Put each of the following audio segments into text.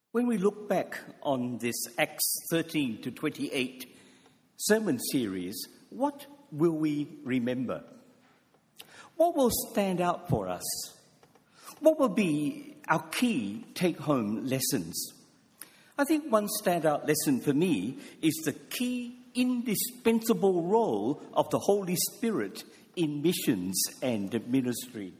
When we look back on this Acts 13 to 28 sermon series, what will we remember? What will stand out for us? What will be our key take-home lessons? I think one standout lesson for me is the key indispensable role of the Holy Spirit in missions and ministry.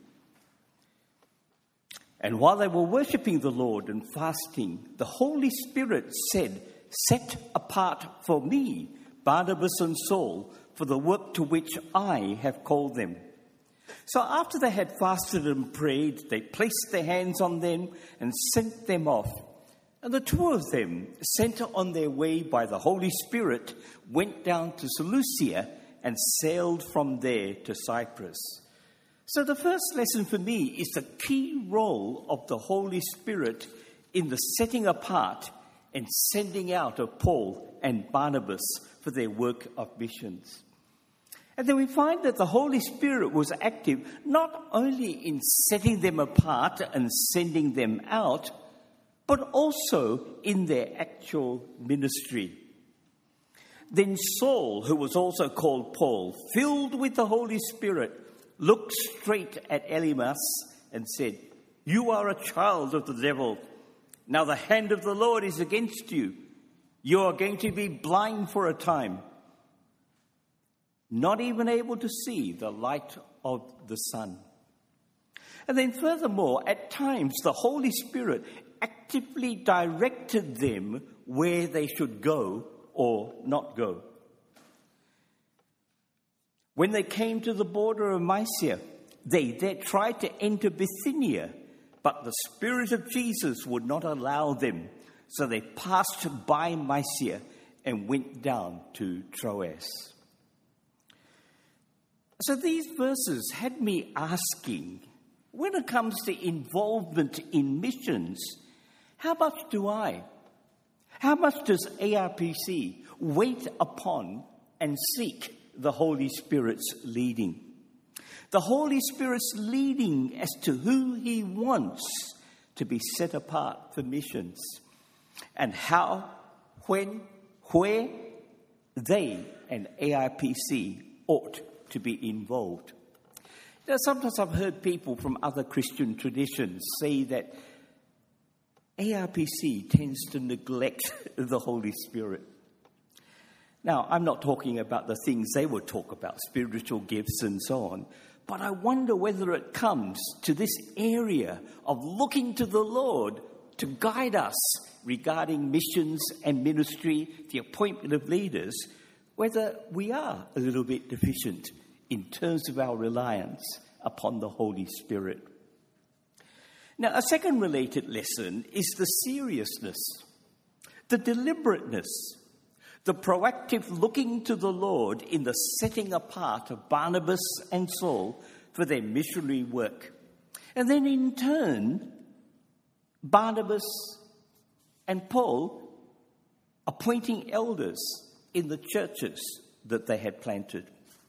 And while they were worshipping the Lord and fasting, the Holy Spirit said, "Set apart for me Barnabas and Saul for the work to which I have called them." So after they had fasted and prayed, they placed their hands on them and sent them off. And the two of them, sent on their way by the Holy Spirit, went down to Seleucia and sailed from there to Cyprus. So the first lesson for me is the key role of the Holy Spirit in the setting apart and sending out of Paul and Barnabas for their work of missions. And then we find that the Holy Spirit was active not only in setting them apart and sending them out, but also in their actual ministry. Then Saul, who was also called Paul, filled with the Holy Spirit, looked straight at Elymas and said, "You are a child of the devil. Now the hand of the Lord is against you. You are going to be blind for a time, not even able to see the light of the sun." And then furthermore, at times the Holy Spirit actively directed them where they should go or not go. When they came to the border of Mysia, they tried to enter Bithynia, but the Spirit of Jesus would not allow them. So they passed by Mysia and went down to Troas. So these verses had me asking, when it comes to involvement in missions, how much does ARPC wait upon and seek the Holy Spirit's leading? The Holy Spirit's leading as to who he wants to be set apart for missions, and how, when, where they and ARPC ought to be involved. Now, sometimes I've heard people from other Christian traditions say that ARPC tends to neglect the Holy Spirit. Now, I'm not talking about the things they would talk about, spiritual gifts and so on, but I wonder whether it comes to this area of looking to the Lord to guide us regarding missions and ministry, the appointment of leaders, whether we are a little bit deficient in terms of our reliance upon the Holy Spirit. Now, a second related lesson is the seriousness, the deliberateness, the proactive looking to the Lord in the setting apart of Barnabas and Saul for their missionary work. And then in turn, Barnabas and Paul appointing elders in the churches that they had planted.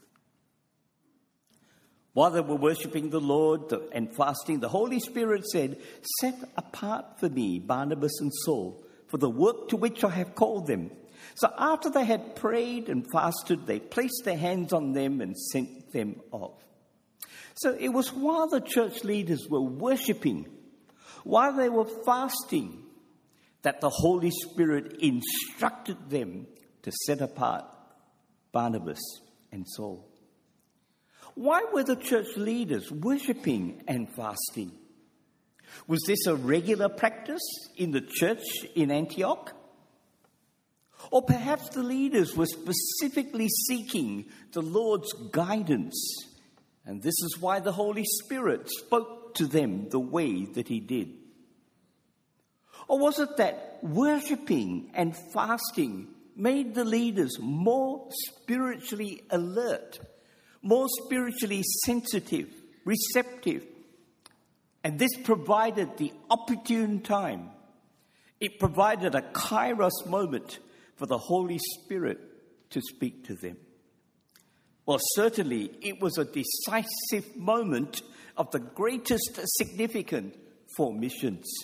While they were worshipping the Lord and fasting, the Holy Spirit said, "Set apart for me Barnabas and Saul for the work to which I have called them." So after they had prayed and fasted, they placed their hands on them and sent them off. So it was while the church leaders were worshipping, while they were fasting, that the Holy Spirit instructed them to set apart Barnabas and Saul. Why were the church leaders worshipping and fasting? Was this a regular practice in the church in Antioch? Or perhaps the leaders were specifically seeking the Lord's guidance, and this is why the Holy Spirit spoke to them the way that he did. Or was it that worshipping and fasting made the leaders more spiritually alert, more spiritually sensitive, receptive? And this provided the opportune time. It provided a kairos moment for the Holy Spirit to speak to them. Well, certainly it was a decisive moment of the greatest significance for missions.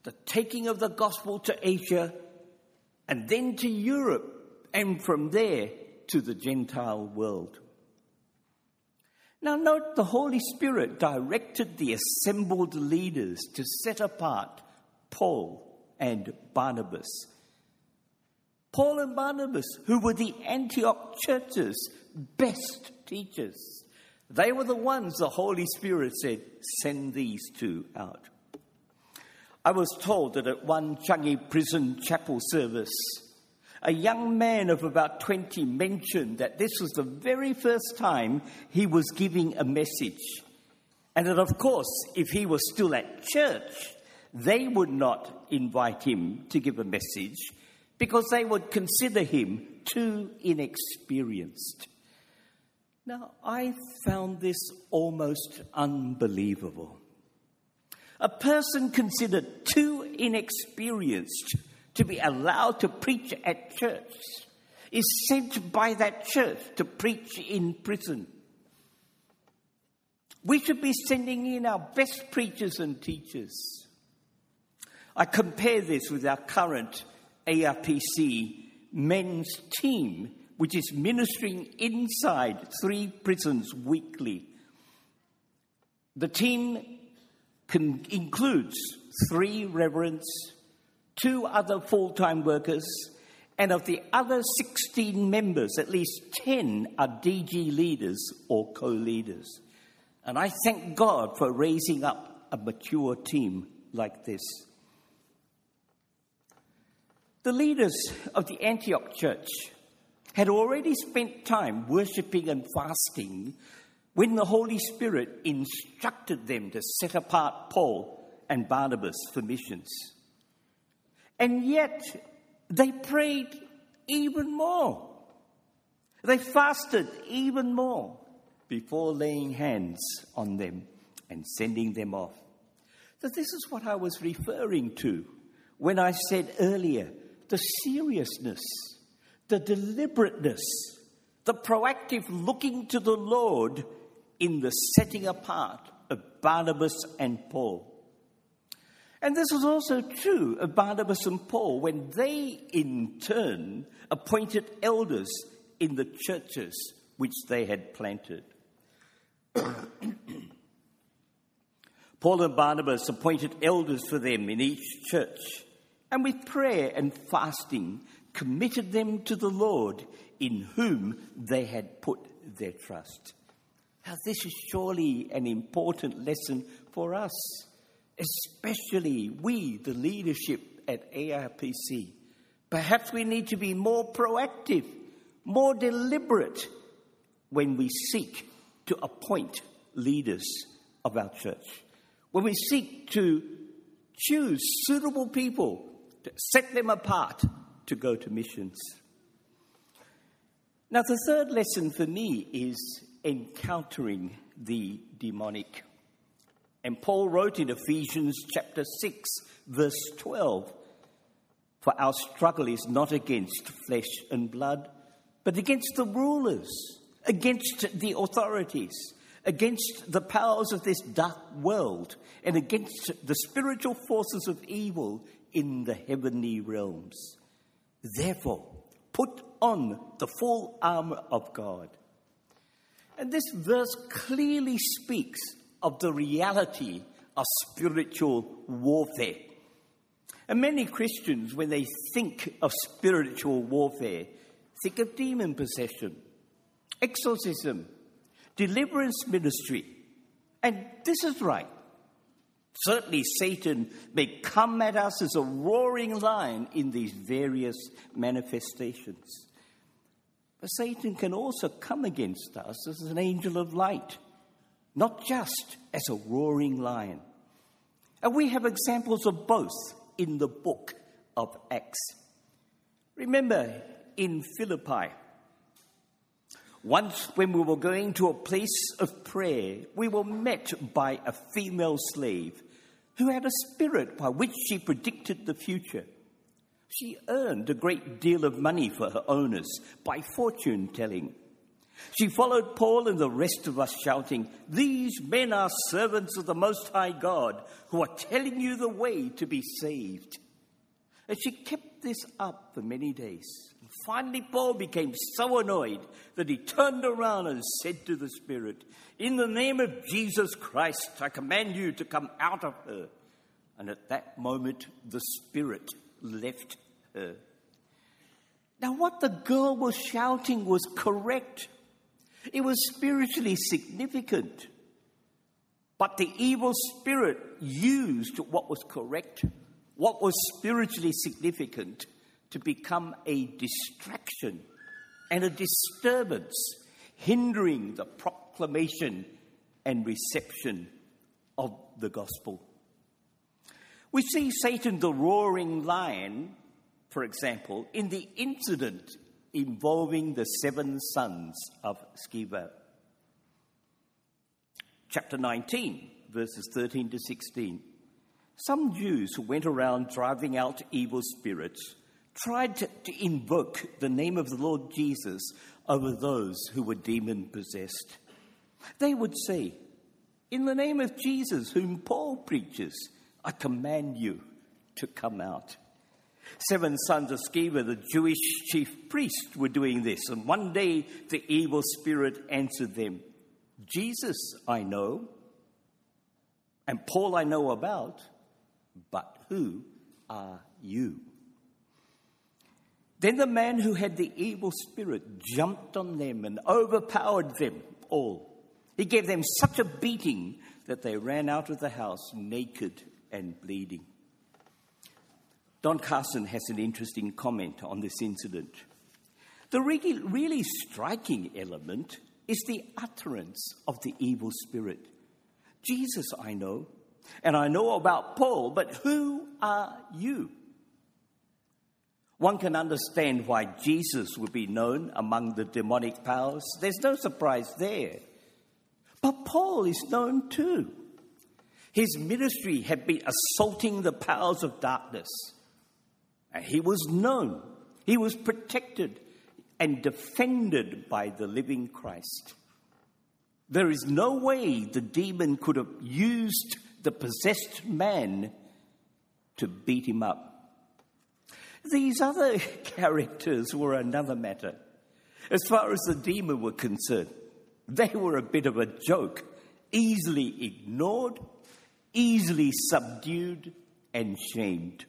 the taking of the gospel to Asia, and then to Europe, and from there to the Gentile world. Now note, the Holy Spirit directed the assembled leaders to set apart Paul and Barnabas. Paul and Barnabas, who were the Antioch church's best teachers. They were the ones the Holy Spirit said, send these two out. I was told that at one Changi prison chapel service, a young man of about 20 mentioned that this was the very first time he was giving a message. And that, of course, if he was still at church, they would not invite him to give a message because they would consider him too inexperienced. Now, I found this almost unbelievable. A person considered too inexperienced to be allowed to preach at church is sent by that church to preach in prison. We should be sending in our best preachers and teachers. I compare this with our current ARPC men's team, which is ministering inside 3 prisons weekly. The team includes 3 reverends, 2 other full-time workers, and of the other 16 members, at least 10 are DG leaders or co-leaders. And I thank God for raising up a mature team like this. The leaders of the Antioch church had already spent time worshipping and fasting when the Holy Spirit instructed them to set apart Paul and Barnabas for missions. And yet, they prayed even more. They fasted even more before laying hands on them and sending them off. So this is what I was referring to when I said earlier, the seriousness, the deliberateness, the proactive looking to the Lord in the setting apart of Barnabas and Paul. And this was also true of Barnabas and Paul when they, in turn, appointed elders in the churches which they had planted. Paul and Barnabas appointed elders for them in each church, and with prayer and fasting committed them to the Lord in whom they had put their trust. Now, this is surely an important lesson for us, especially we, the leadership at ARPC. Perhaps we need to be more proactive, more deliberate when we seek to appoint leaders of our church, when we seek to choose suitable people to set them apart to go to missions. Now, the third lesson for me is encountering the demonic. And Paul wrote in Ephesians chapter 6, verse 12, "For our struggle is not against flesh and blood, but against the rulers, against the authorities, against the powers of this dark world, and against the spiritual forces of evil in the heavenly realms. Therefore, put on the full armor of God." And this verse clearly speaks of the reality of spiritual warfare. And many Christians, when they think of spiritual warfare, think of demon possession, exorcism, deliverance ministry. And this is right. Certainly Satan may come at us as a roaring lion in these various manifestations. But Satan can also come against us as an angel of light, not just as a roaring lion. And we have examples of both in the book of Acts. Remember in Philippi, once when we were going to a place of prayer, we were met by a female slave who had a spirit by which she predicted the future. She earned a great deal of money for her owners by fortune telling. She followed Paul and the rest of us, shouting, "These men are servants of the Most High God, who are telling you the way to be saved." And she kept this up for many days. And finally, Paul became so annoyed that he turned around and said to the Spirit, "In the name of Jesus Christ, I command you to come out of her." And at that moment, the Spirit left her. Now, what the girl was shouting was correct. It was spiritually significant. But the evil spirit used what was correct, what was spiritually significant, to become a distraction and a disturbance, hindering the proclamation and reception of the gospel. We see Satan, the roaring lion, for example, in the incident involving the 7 sons of Sceva. Chapter 19, verses 13 to 16. Some Jews who went around driving out evil spirits tried to invoke the name of the Lord Jesus over those who were demon-possessed. They would say, "In the name of Jesus, whom Paul preaches, I command you to come out." 7 sons of Sceva, the Jewish chief priest, were doing this. And one day the evil spirit answered them, "Jesus I know, and Paul I know about, but who are you?" Then the man who had the evil spirit jumped on them and overpowered them all. He gave them such a beating that they ran out of the house naked and bleeding. Don Carson has an interesting comment on this incident. The really striking element is the utterance of the evil spirit. "Jesus I know, and I know about Paul, but who are you?" One can understand why Jesus would be known among the demonic powers. There's no surprise there. But Paul is known too. His ministry had been assaulting the powers of darkness. And he was known. He was protected and defended by the living Christ. There is no way the demon could have used the possessed man to beat him up. These other characters were another matter. As far as the demon were concerned, they were a bit of a joke, easily ignored, easily subdued and shamed.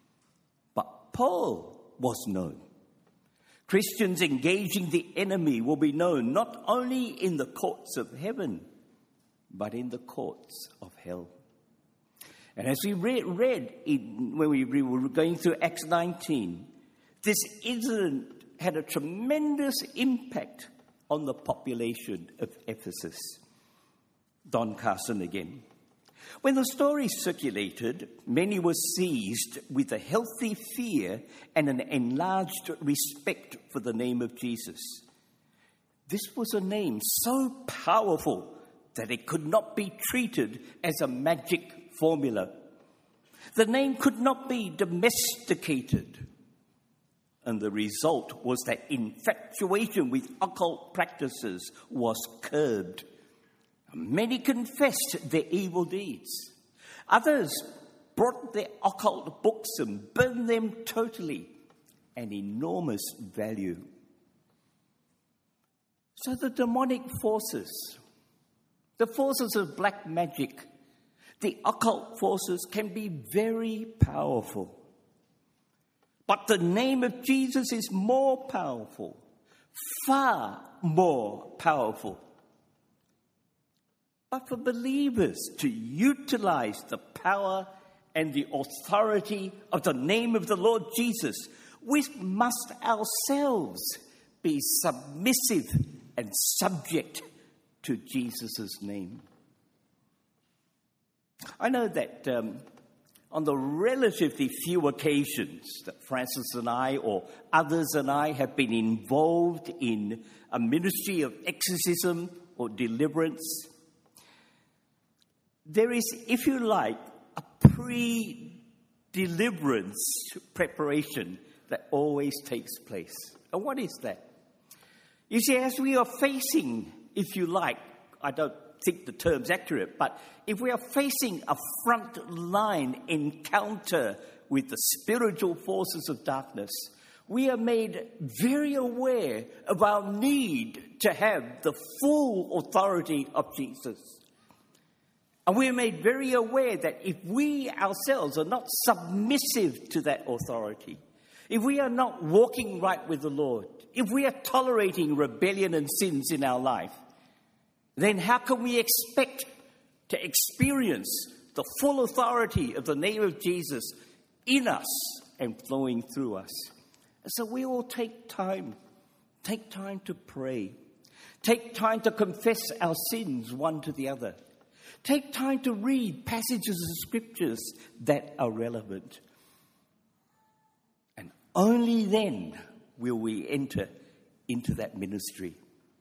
But Paul was known. Christians engaging the enemy will be known not only in the courts of heaven, but in the courts of hell. And as we read when we were going through Acts 19, this incident had a tremendous impact on the population of Ephesus. Don Carson again. When the story circulated, many were seized with a healthy fear and an enlarged respect for the name of Jesus. This was a name so powerful that it could not be treated as a magic formula. The name could not be domesticated. And the result was that infatuation with occult practices was curbed. Many confessed their evil deeds. Others brought their occult books and burned them totally, an enormous value. So the demonic forces, the forces of black magic, the occult forces can be very powerful. But the name of Jesus is more powerful, far more powerful. But for believers to utilize the power and the authority of the name of the Lord Jesus, we must ourselves be submissive and subject to Jesus' name. I know that on the relatively few occasions that Francis and I or others and I have been involved in a ministry of exorcism or deliverance, there is, if you like, a pre-deliverance preparation that always takes place. And what is that? You see, as we are facing, if you like, I don't think the term's accurate, but if we are facing a front-line encounter with the spiritual forces of darkness, we are made very aware of our need to have the full authority of Jesus. And we are made very aware that if we ourselves are not submissive to that authority, if we are not walking right with the Lord, if we are tolerating rebellion and sins in our life, then how can we expect to experience the full authority of the name of Jesus in us and flowing through us? So we all take time to pray, take time to confess our sins one to the other, take time to read passages of scriptures that are relevant. And only then will we enter into that ministry.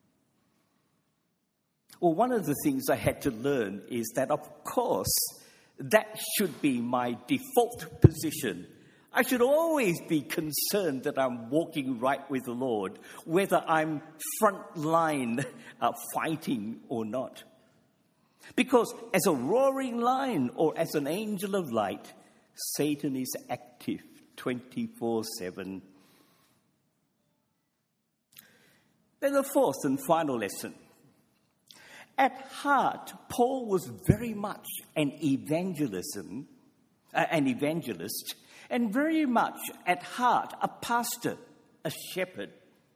Well, one of the things I had to learn is that, of course, that should be my default position. I should always be concerned that I'm walking right with the Lord, whether I'm front line fighting or not. Because as a roaring lion or as an angel of light, Satan is active 24/7. Then the fourth and final lesson. At heart, Paul was very much an evangelist, and very much at heart a pastor, a shepherd.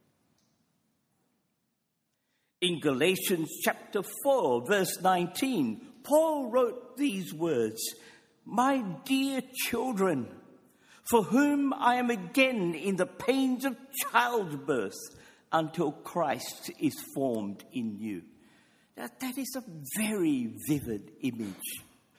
In Galatians chapter 4, verse 19, Paul wrote these words, "My dear children, for whom I am again in the pains of childbirth until Christ is formed in you." Now, that is a very vivid image.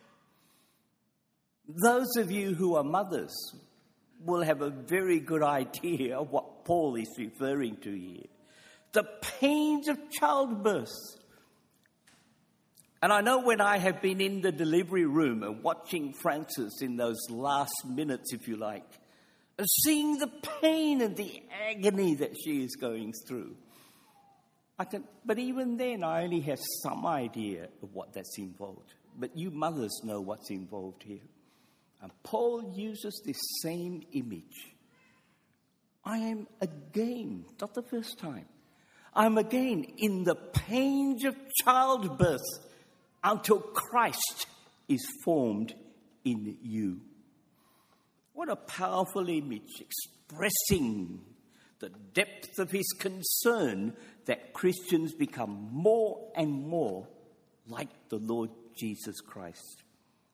Those of you who are mothers will have a very good idea of what Paul is referring to here. The pains of childbirth. And I know when I have been in the delivery room and watching Frances in those last minutes, if you like, and seeing the pain and the agony that she is going through, but even then, I only have some idea of what that's involved. But you mothers know what's involved here. And Paul uses this same image. I am again, not the first time, I'm again in the pains of childbirth until Christ is formed in you. What a powerful image expressing the depth of his concern that Christians become more and more like the Lord Jesus Christ.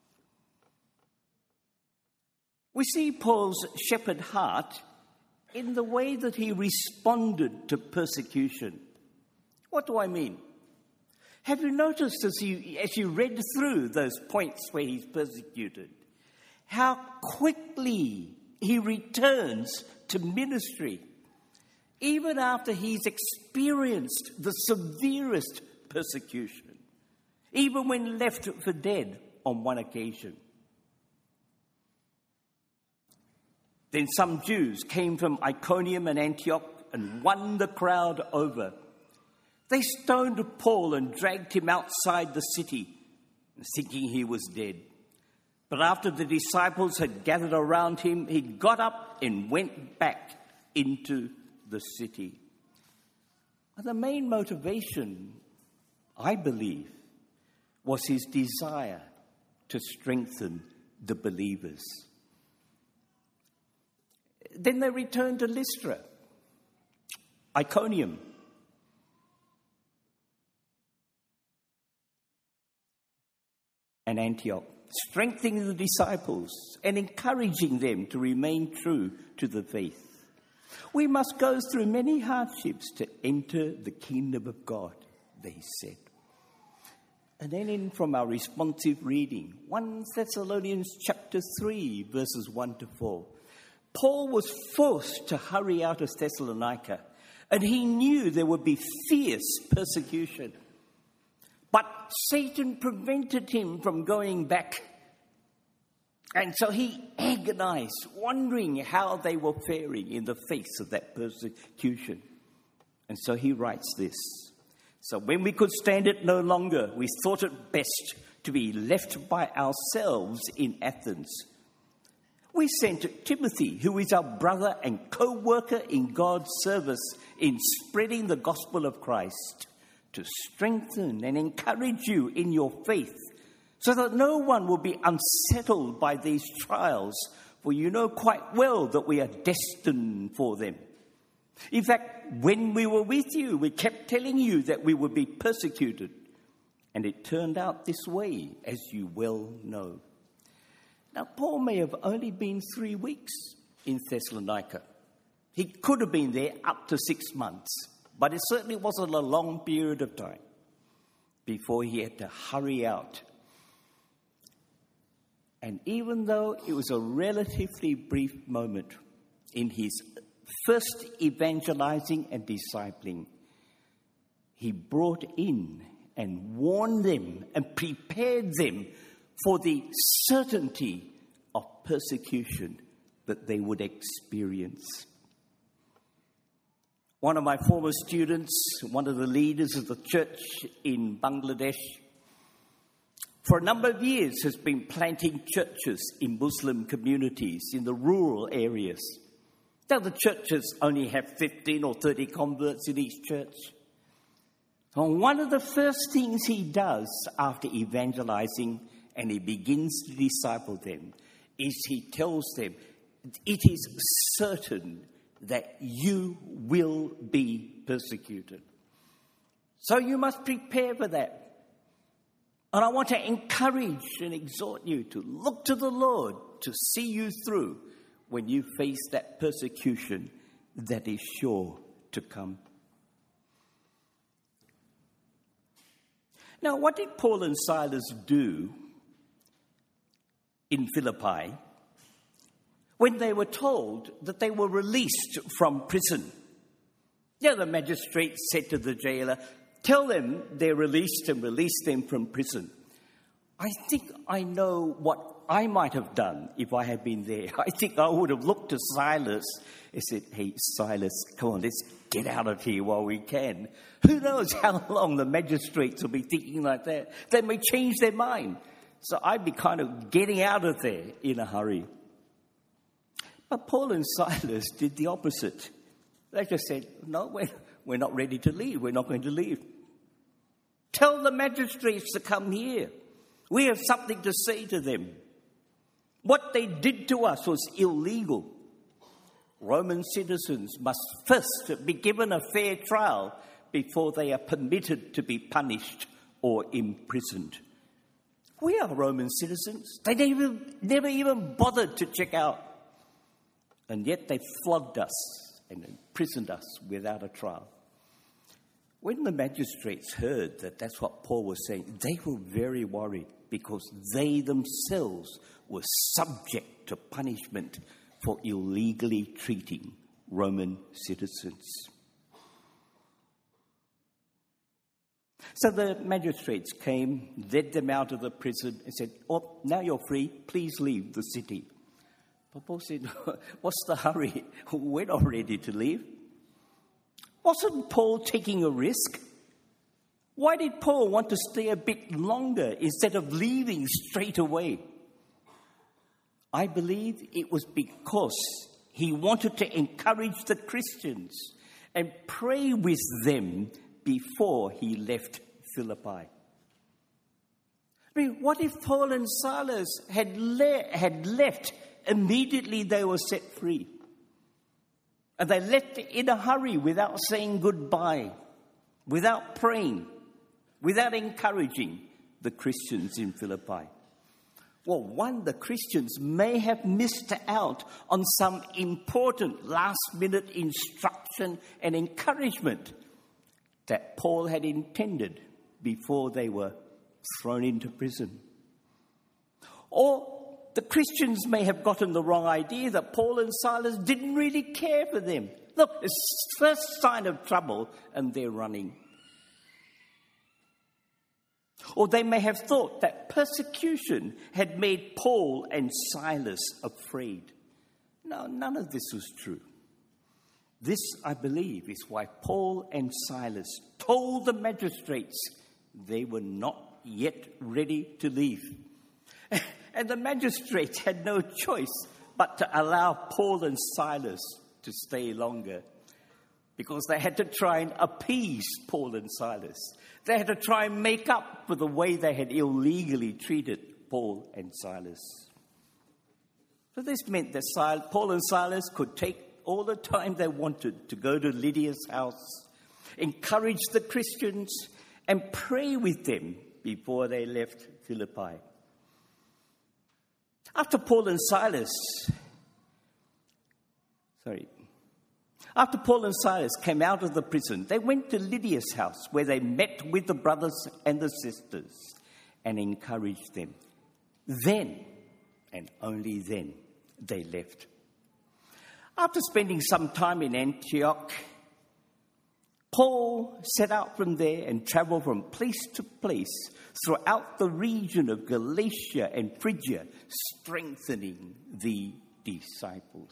We see Paul's shepherd heart in the way that he responded to persecution. What do I mean? Have you noticed as you read through those points where he's persecuted, how quickly he returns to ministry, even after he's experienced the severest persecution, even when left for dead on one occasion. Then some Jews came from Iconium and Antioch and won the crowd over. They stoned Paul and dragged him outside the city, thinking he was dead. But after the disciples had gathered around him, he got up and went back into the city. And the main motivation, I believe, was his desire to strengthen the believers. Then they returned to Lystra, Iconium, and Antioch, strengthening the disciples and encouraging them to remain true to the faith. We must go through many hardships to enter the kingdom of God, they said. And then from our responsive reading, 1 Thessalonians chapter 3, verses 1 to 4. Paul was forced to hurry out of Thessalonica, and he knew there would be fierce persecution. But Satan prevented him from going back. And so he agonized, wondering how they were faring in the face of that persecution. And so he writes this. So when we could stand it no longer, we thought it best to be left by ourselves in Athens. We sent Timothy, who is our brother and co-worker in God's service in spreading the gospel of Christ, to strengthen and encourage you in your faith, so that no one will be unsettled by these trials, for you know quite well that we are destined for them. In fact, when we were with you, we kept telling you that we would be persecuted. And it turned out this way, as you well know. Now, Paul may have only been 3 weeks in Thessalonica. He could have been there up to 6 months, but it certainly wasn't a long period of time before he had to hurry out. And even though it was a relatively brief moment in his first evangelizing and discipling, he brought in and warned them and prepared them for the certainty of persecution that they would experience. One of my former students, one of the leaders of the church in Bangladesh, for a number of years has been planting churches in Muslim communities in the rural areas. Now, the churches only have 15 or 30 converts in each church. And one of the first things he does after evangelizing and he begins to disciple them is he tells them, it is certain that you will be persecuted. So you must prepare for that. And I want to encourage and exhort you to look to the Lord to see you through when you face that persecution that is sure to come. Now, what did Paul and Silas do in Philippi when they were told that they were released from prison? Yeah, the magistrate said to the jailer, tell them they're released and release them from prison. I think I know what I might have done if I had been there. I think I would have looked to Silas and said, hey, Silas, come on, let's get out of here while we can. Who knows how long the magistrates will be thinking like that. They may change their mind. So I'd be kind of getting out of there in a hurry. But Paul and Silas did the opposite. They just said, no, we're not ready to leave. We're not going to leave. Tell the magistrates to come here. We have something to say to them. What they did to us was illegal. Roman citizens must first be given a fair trial before they are permitted to be punished or imprisoned. We are Roman citizens. They never even bothered to check out. And yet they flogged us and imprisoned us without a trial. When the magistrates heard that that's what Paul was saying, they were very worried because they themselves were subject to punishment for illegally treating Roman citizens. So the magistrates came, led them out of the prison and said, oh, now you're free, please leave the city. But Paul said, what's the hurry? We're not ready to leave. Wasn't Paul taking a risk? Why did Paul want to stay a bit longer instead of leaving straight away? I believe it was because he wanted to encourage the Christians and pray with them before he left Philippi. I mean, what if Paul and Silas had left immediately they were set free? And they left in a hurry without saying goodbye, without praying, without encouraging the Christians in Philippi. Well, one, the Christians may have missed out on some important last-minute instruction and encouragement that Paul had intended before they were thrown into prison. Or the Christians may have gotten the wrong idea that Paul and Silas didn't really care for them. Look, it's the first sign of trouble and they're running. Or they may have thought that persecution had made Paul and Silas afraid. No, none of this was true. This, I believe, is why Paul and Silas told the magistrates they were not yet ready to leave. And the magistrates had no choice but to allow Paul and Silas to stay longer, because they had to try and appease Paul and Silas. They had to try and make up for the way they had illegally treated Paul and Silas. So this meant that Paul and Silas could take all the time they wanted to go to Lydia's house, encourage the Christians, and pray with them before they left Philippi. After Paul and Silas came out of the prison, they went to Lydia's house, where they met with the brothers and the sisters and encouraged them. Then, and only then, they left. After spending some time in Antioch, Paul set out from there and traveled from place to place throughout the region of Galatia and Phrygia, strengthening the disciples.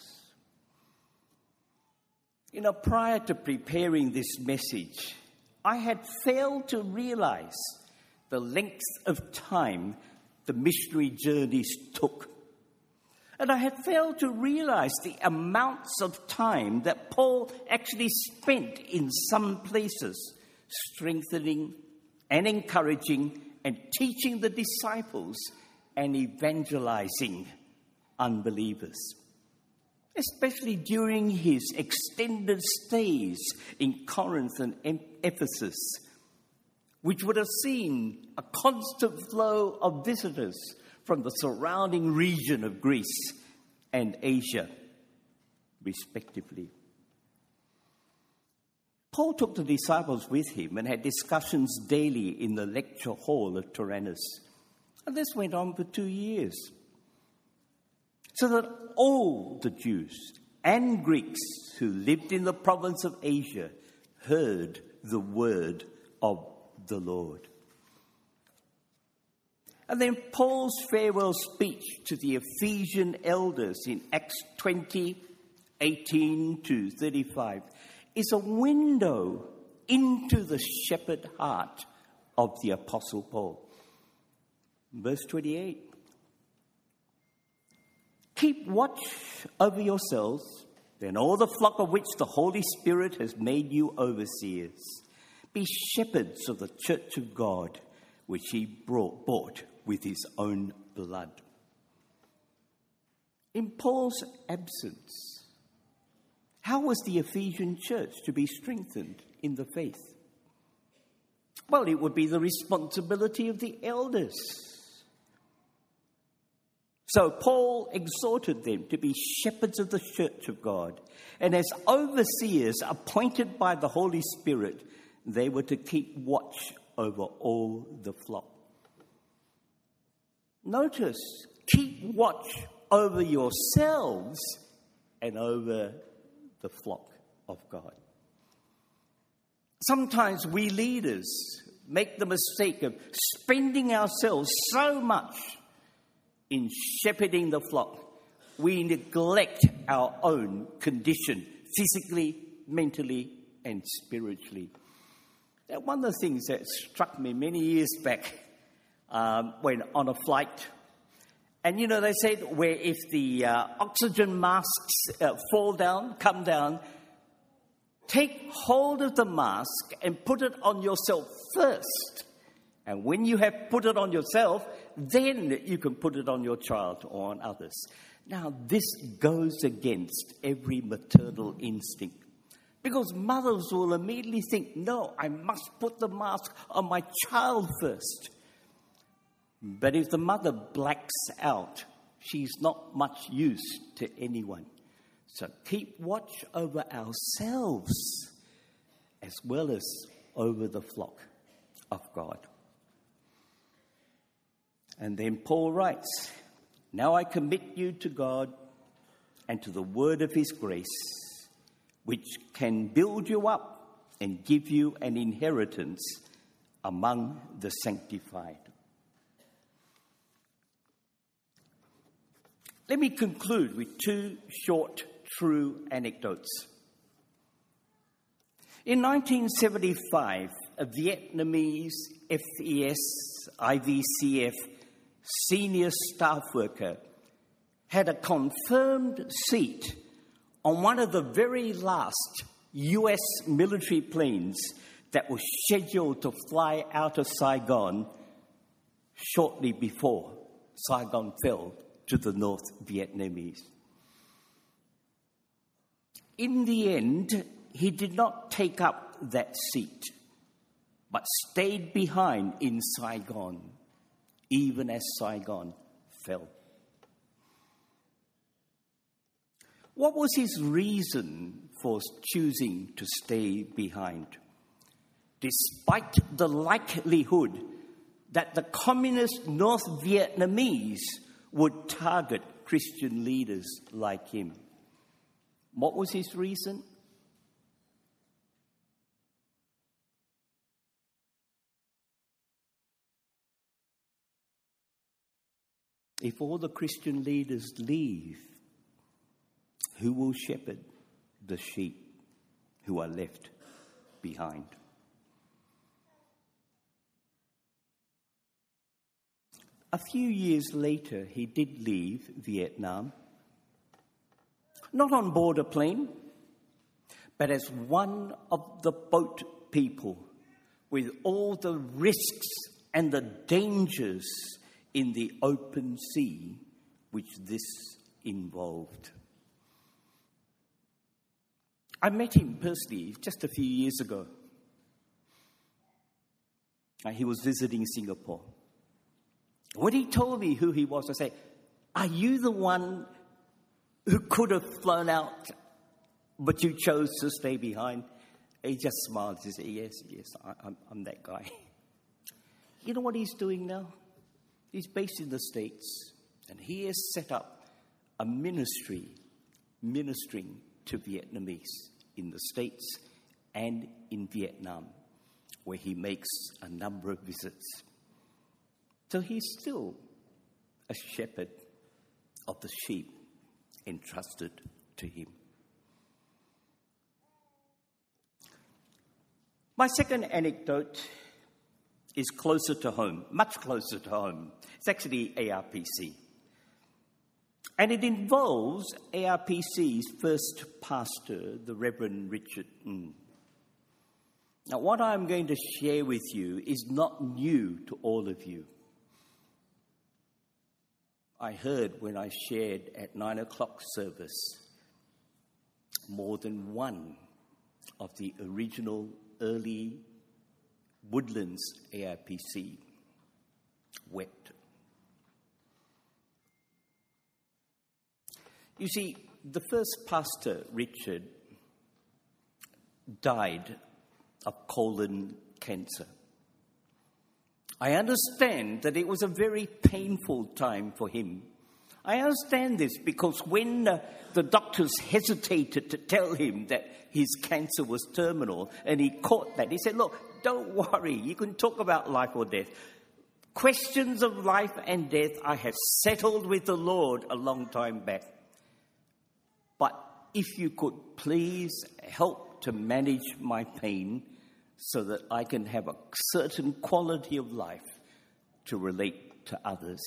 Prior to preparing this message, I had failed to realize the length of time the missionary journeys took. And I had failed to realize the amounts of time that Paul actually spent in some places, strengthening and encouraging and teaching the disciples and evangelizing unbelievers. Especially during his extended stays in Corinth and Ephesus, which would have seen a constant flow of visitors from the surrounding region of Greece and Asia, respectively. Paul took the disciples with him and had discussions daily in the lecture hall of Tyrannus. And this went on for 2 years, so that all the Jews and Greeks who lived in the province of Asia heard the word of the Lord. And then Paul's farewell speech to the Ephesian elders in Acts 20:18-35 is a window into the shepherd heart of the Apostle Paul. Verse 28. Keep watch over yourselves and all the flock of which the Holy Spirit has made you overseers. Be shepherds of the church of God, which he bought with his own blood. In Paul's absence, how was the Ephesian church to be strengthened in the faith? Well, it would be the responsibility of the elders. So Paul exhorted them to be shepherds of the church of God, and as overseers appointed by the Holy Spirit, they were to keep watch over all the flock. Notice, keep watch over yourselves and over the flock of God. Sometimes we leaders make the mistake of spending ourselves so much in shepherding the flock, we neglect our own condition, physically, mentally, and spiritually. Now, one of the things that struck me many years back when on a flight, and they said where if the oxygen masks come down, take hold of the mask and put it on yourself first. And when you have put it on yourself, then you can put it on your child or on others. Now, this goes against every maternal instinct, because mothers will immediately think, no, I must put the mask on my child first. But if the mother blacks out, she's not much use to anyone. So keep watch over ourselves as well as over the flock of God. And then Paul writes, now I commit you to God and to the word of his grace, which can build you up and give you an inheritance among the sanctified. Let me conclude with 2 short, true anecdotes. In 1975, a Vietnamese FES IVCF senior staff worker had a confirmed seat on one of the very last US military planes that was scheduled to fly out of Saigon shortly before Saigon fell to the North Vietnamese. In the end, he did not take up that seat, but stayed behind in Saigon, even as Saigon fell. What was his reason for choosing to stay behind? Despite the likelihood that the communist North Vietnamese would target Christian leaders like him. What was his reason? If all the Christian leaders leave, who will shepherd the sheep who are left behind? A few years later, he did leave Vietnam, not on board a plane, but as one of the boat people, with all the risks and the dangers in the open sea which this involved. I met him personally just a few years ago. He was visiting Singapore. When he told me who he was, I said, "Are you the one who could have flown out, but you chose to stay behind?" He just smiled. He said, yes, I'm that guy. You know what he's doing now? He's based in the States, and he has set up a ministry ministering to Vietnamese in the States and in Vietnam, where he makes a number of visits. So he's still a shepherd of the sheep entrusted to him. My second anecdote is closer to home, much closer to home. It's actually ARPC. And it involves ARPC's first pastor, the Reverend Richard Ng. Now, what I'm going to share with you is not new to all of you. I heard when I shared at 9 o'clock service, more than one of the original early Woodlands ARPC wept. You see, the first pastor, Richard, died of colon cancer. I understand that it was a very painful time for him. I understand this because when the doctors hesitated to tell him that his cancer was terminal, and he caught that, he said, "Look, don't worry, you can talk about life or death. Questions of life and death I have settled with the Lord a long time back. But if you could please help to manage my pain so that I can have a certain quality of life to relate to others."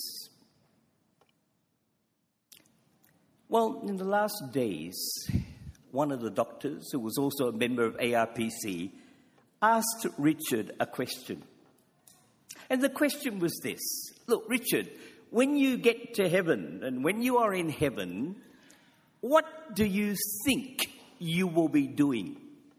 Well, in the last days, one of the doctors, who was also a member of ARPC, asked Richard a question. And the question was this: "Look, Richard, when you get to heaven and when you are in heaven, what do you think you will be doing?"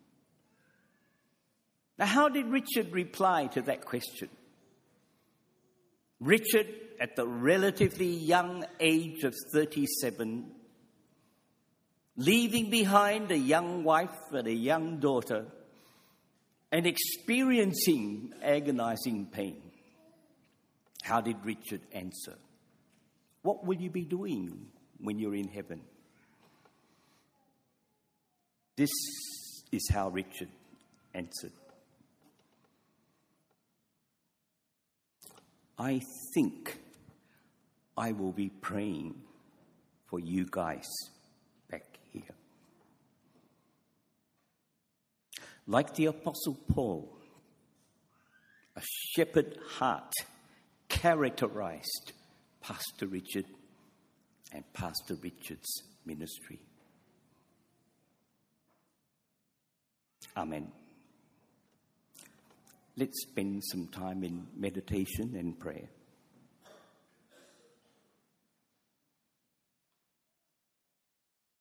Now, how did Richard reply to that question? Richard, at the relatively young age of 37, leaving behind a young wife and a young daughter, and experiencing agonizing pain, how did Richard answer? What will you be doing when you're in heaven? This is how Richard answered. "I think I will be praying for you guys back here." Like the Apostle Paul, a shepherd heart characterized Pastor Richard and Pastor Richard's ministry. Amen. Let's spend some time in meditation and prayer.